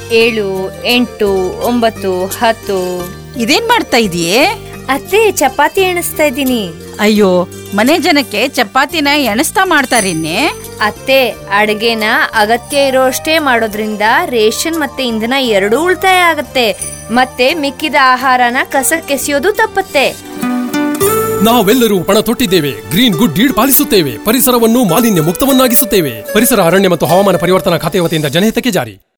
7, 8, 9, 10. ಇದೇನ್ ಮಾಡ್ತಾ ಇದೀಯೇ? ಅತ್ತೆ, ಚಪಾತಿ ಎಣಿಸ್ತಾ ಇದ್ದೀನಿ. ಅಯ್ಯೋ, ಮನೆ ಜನಕ್ಕೆ ಚಪಾತಿನ ಎಣಿಸ್ತಾ ಮಾಡ್ತಾರಿನ್ನೆ. ಅತ್ತೆ, ಅಡ್ಗೆನ ಅಗತ್ಯ ಇರೋಷ್ಟೇ ಮಾಡೋದ್ರಿಂದ ರೇಷನ್ ಮತ್ತೆ ಇಂಧನ ಎರಡೂ ಉಳಿತಾಯ ಆಗತ್ತೆ. ಮತ್ತೆ ಮಿಕ್ಕಿದ ಆಹಾರನ ಕಸಕ್ಕೆಸೆಯೋದು ತಪ್ಪತ್ತೆ. ನಾವೆಲ್ಲರೂ ಪಣ ತೊಟ್ಟಿದ್ದೇವೆ. ಗ್ರೀನ್ ಗುಡ್ ಡೀಡ್ ಪಾಲಿಸುತ್ತೇವೆ. ಪರಿಸರವನ್ನು ಮಾಲಿನ್ಯ ಮುಕ್ತವನ್ನಾಗಿಸುತ್ತೇವೆ. ಪರಿಸರ, ಅರಣ್ಯ ಮತ್ತು ಹವಾಮಾನ ಪರಿವರ್ತನಾ ಖಾತೆ ವತಿಯಿಂದ ಜನಹಿತಕ್ಕೆ ಜಾರಿ.